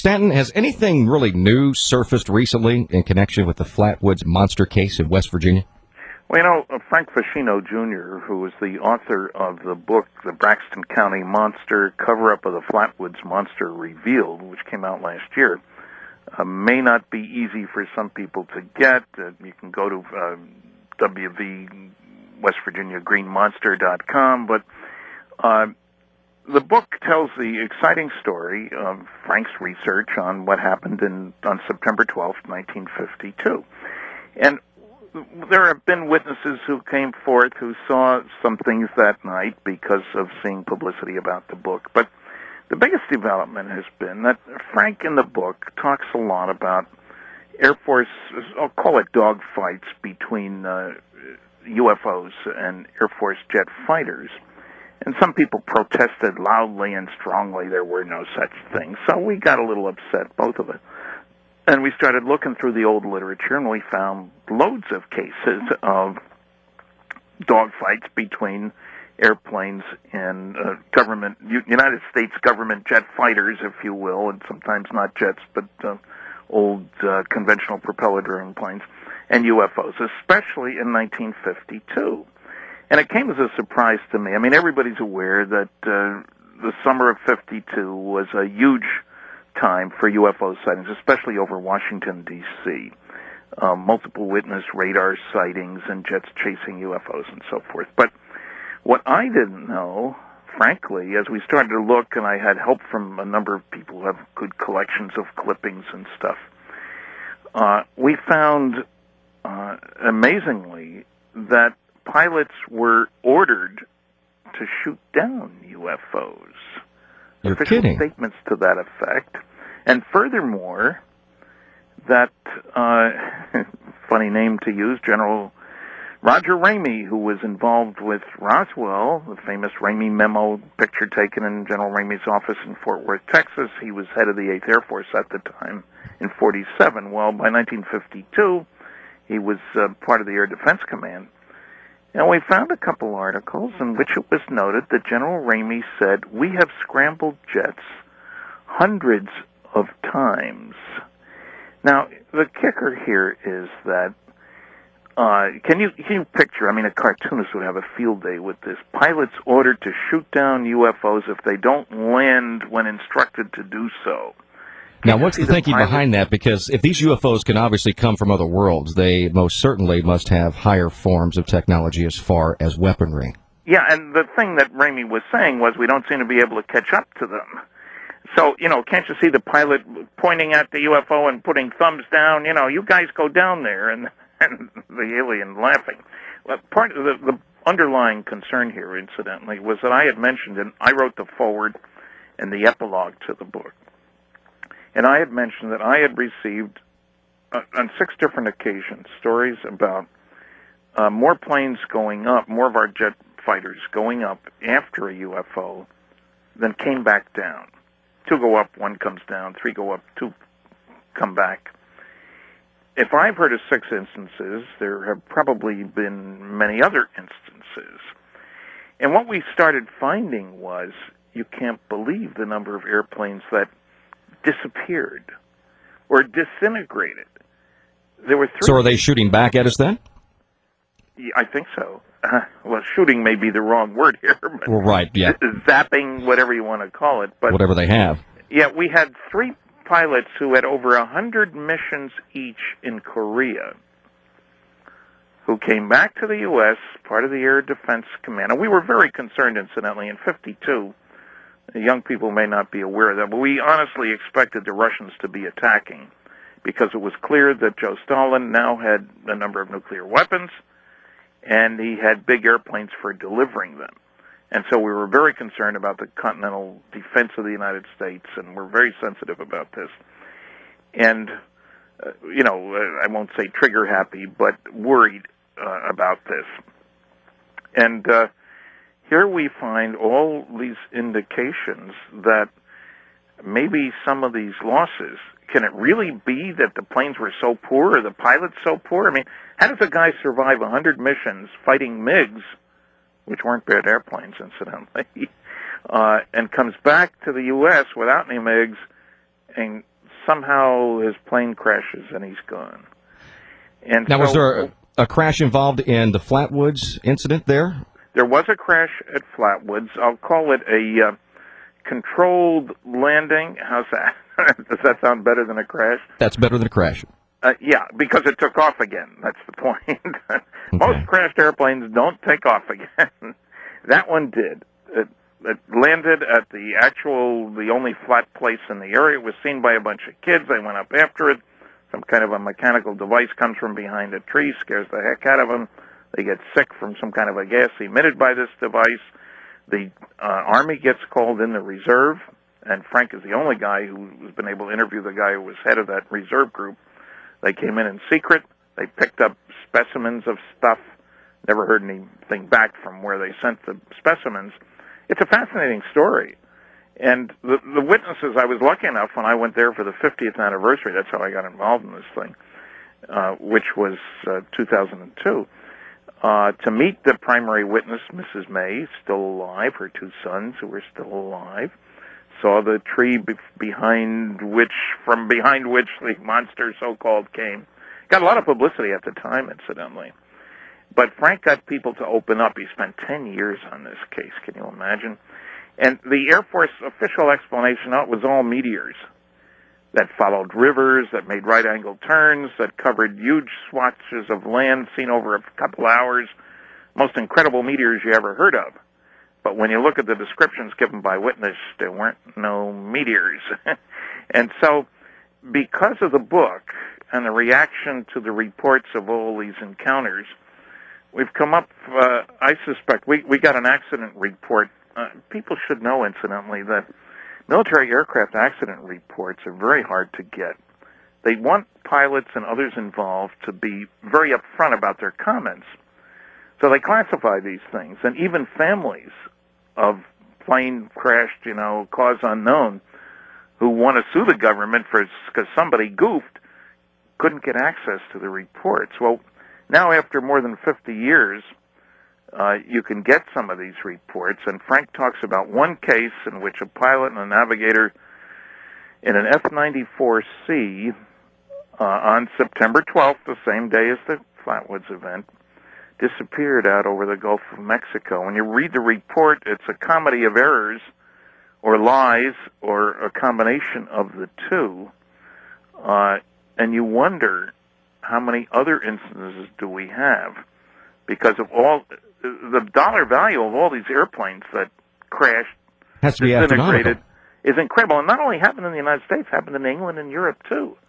Stanton, has anything really new surfaced recently in connection with the Flatwoods monster case in West Virginia? Well, Frank Fascino Jr., who is the author of the book, The Braxton County Monster, Cover-Up of the Flatwoods Monster Revealed, which came out last year, may not be easy for some people to get. You can go to www.westvirginiagreenmonster.com, but the book tells the exciting story of Frank's research on what happened on September 12th, 1952. And there have been witnesses who came forth who saw some things that night because of seeing publicity about the book. But the biggest development has been that Frank in the book talks a lot about Air Force, I'll call it dogfights between UFOs and Air Force jet fighters. And some people protested loudly and strongly there were no such things. So we got a little upset, both of us. And we started looking through the old literature, and we found loads of cases of dogfights between airplanes and United States government jet fighters, if you will, and sometimes not jets, but old conventional propeller-driven planes, and UFOs, especially in 1952. And it came as a surprise to me. I mean, everybody's aware that the summer of 52 was a huge time for UFO sightings, especially over Washington, D.C. Multiple witness radar sightings and jets chasing UFOs and so forth. But what I didn't know, frankly, as we started to look, and I had help from a number of people who have good collections of clippings and stuff, we found, amazingly, that pilots were ordered to shoot down UFOs. You're Official kidding. Statements to that effect. And furthermore, that, funny name to use, General Roger Ramey, who was involved with Roswell, the famous Ramey memo picture taken in General Ramey's office in Fort Worth, Texas. He was head of the 8th Air Force at the time in 47. Well, by 1952, he was part of the Air Defense Command. And we found a couple articles in which it was noted that General Ramey said, "We have scrambled jets hundreds of times." Now, the kicker here is that, can you picture, I mean, a cartoonist would have a field day with this. Pilots ordered to shoot down UFOs if they don't land when instructed to do so. Now, what's the thinking behind that? Because if these UFOs can obviously come from other worlds, they most certainly must have higher forms of technology as far as weaponry. Yeah, and the thing that Ramey was saying was we don't seem to be able to catch up to them. So, can't you see the pilot pointing at the UFO and putting thumbs down? You guys go down there, and the alien laughing. Well, part of the underlying concern here, incidentally, was that I had mentioned, and I wrote the foreword and the epilogue to the book, and I had mentioned that I had received, on 6 different occasions, stories about more planes going up, more of our jet fighters going up after a UFO than came back down. 2 go up, 1 comes down, 3 go up, 2 come back. If I've heard of 6 instances, there have probably been many other instances. And what we started finding was, you can't believe the number of airplanes that disappeared or disintegrated. There were 3. So are they shooting back at us then? Yeah, I think so. Well, shooting may be the wrong word here. But well, right, yeah. Zapping, whatever you want to call it. But whatever they have. Yeah, we had 3 pilots who had over 100 missions each in Korea, who came back to the U.S., part of the Air Defense Command. And we were very concerned, incidentally, in 52. Young people may not be aware of that, but we honestly expected the Russians to be attacking because it was clear that Joe Stalin now had a number of nuclear weapons, and he had big airplanes for delivering them. And so we were very concerned about the continental defense of the United States, and we're very sensitive about this. And, I won't say trigger-happy, but worried about this. And here we find all these indications that maybe some of these losses, can it really be that the planes were so poor or the pilots so poor? I mean, how does a guy survive 100 missions fighting MiGs, which weren't bad airplanes, incidentally, and comes back to the U.S. without any MiGs and somehow his plane crashes and he's gone. And now, so, was there a crash involved in the Flatwoods incident there? There was a crash at Flatwoods. I'll call it a controlled landing. How's that? Does that sound better than a crash? That's better than a crash. Yeah, because it took off again. That's the point. Most crashed airplanes don't take off again. That one did. It landed at the only flat place in the area. It was seen by a bunch of kids. They went up after it. Some kind of a mechanical device comes from behind a tree, scares the heck out of them. They get sick from some kind of a gas emitted by this device. The Army gets called in the reserve, and Frank is the only guy who's been able to interview the guy who was head of that reserve group. They came in secret. They picked up specimens of stuff. Never heard anything back from where they sent the specimens. It's a fascinating story. And the witnesses, I was lucky enough when I went there for the 50th anniversary, that's how I got involved in this thing, which was 2002, to meet the primary witness, Mrs. May, still alive, her two sons who were still alive, saw the tree behind which the monster so-called came. Got a lot of publicity at the time, incidentally. But Frank got people to open up. He spent 10 years on this case. Can you imagine? And the Air Force official explanation, it was all meteors that followed rivers, that made right-angle turns, that covered huge swatches of land seen over a couple hours. Most incredible meteors you ever heard of. But when you look at the descriptions given by witness, there weren't no meteors. And so, because of the book and the reaction to the reports of all these encounters, we've come up, I suspect, we got an accident report. People should know, incidentally, that military aircraft accident reports are very hard to get. They want pilots and others involved to be very upfront about their comments. So they classify these things, and even families of plane crashed, cause unknown, who want to sue the government because somebody goofed, couldn't get access to the reports. Well, now after more than 50 years, you can get some of these reports, and Frank talks about one case in which a pilot and a navigator in an F-94C on September 12th, the same day as the Flatwoods event, disappeared out over the Gulf of Mexico. When you read the report, it's a comedy of errors or lies or a combination of the two, and you wonder how many other instances do we have, because of all the dollar value of all these airplanes that crashed, has to be astronomical, is incredible. And not only happened in the United States, happened in England and Europe too.